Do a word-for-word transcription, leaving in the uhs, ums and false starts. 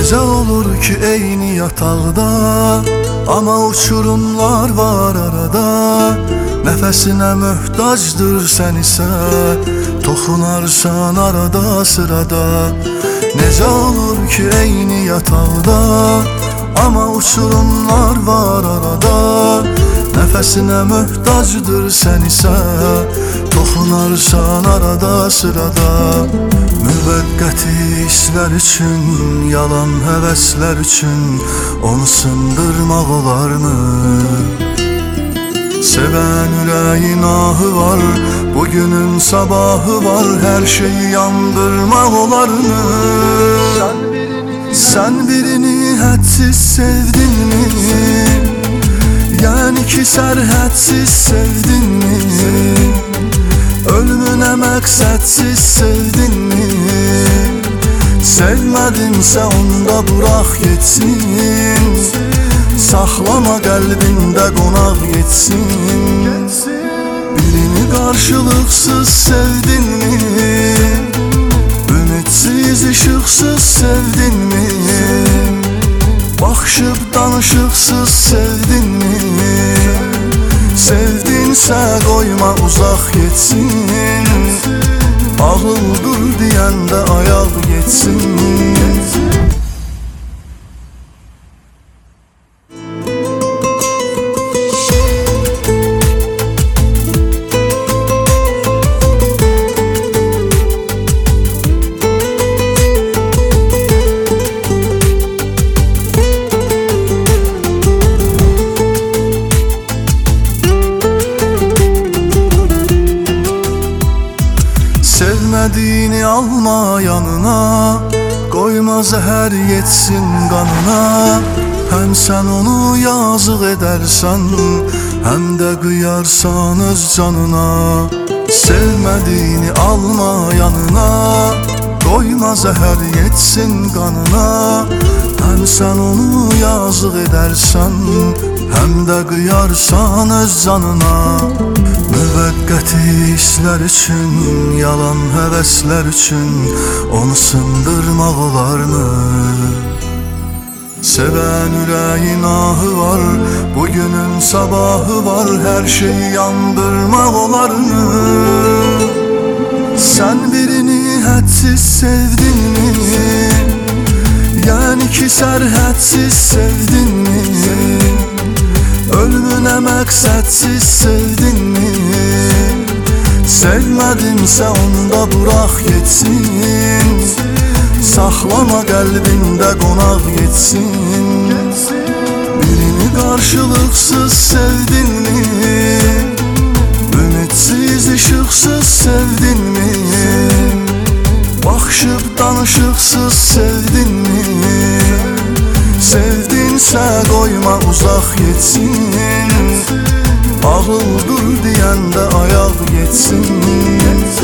Necə olur ki eyni yataqda, amma uçurumlar var arada. Nəfəsinə möhtacdır sən isə, toxunarsan arada sırada. Necə olur ki eyni yataqda, amma uçurumlar var arada. Nəfəsinə möhtacdır sən isə, toxunarsan arada sırada. Müvəqqəti hisslər üçün, yalan həvəslər üçün onu sındırmaq olarmı? Sevən ürəyin ahı var, bugünün sabahı var, hər şeyi yandırmaq olarmı? Sən birini hədsiz sevdinmi? Yəni ki sərhədsiz sevdinmi? Ölümünə məqsədsiz sevdinmi? Sevmədinsə onda bıraq getsin, saxlama qəlbində qonaq yetsin. Birini qarşılıqsız sevdinmi? Ümidsiz işıqsız sevdinmi? Baxışıb danışıqsız sevdinmi? Sevdinsə qoyma uzaq getsin, ağıldır deyəndə ayaq getsin. Sevmədiyini alma yanına, qoyma zəhər yetsin qanına. Həm sən onu yazıq edərsən, həm də qıyarsan öz canına. Sevmədiyini alma yanına, qoyma zəhər yetsin qanına. Həm sən onu yazıq edərsən, həm də qıyarsan öz canına. Müvəqqəti hisslər üçün, yalan həvəslər üçün onu sındırmaq olarmı? Sevən ürəyin ahı var, bugünün sabahı var, hər şeyi yandırmaq olarmı? Sən birini hədsiz sevdinmi? Yəni ki sərhədsiz sevdinmi? Ölümünə məqsədsiz sevdinmi? Sevmədinsə onda bıraq getsin, saxlama qəlbində qonaq yetsin. Birini qarşılıqsız sevdinmi? Ümidsiz işıqsız sevdinmi? Baxışıb danışıqsız sevdinmi? Sevdinsə qoyma uzaq getsin, ağıldır deyəndə ayaq getsin.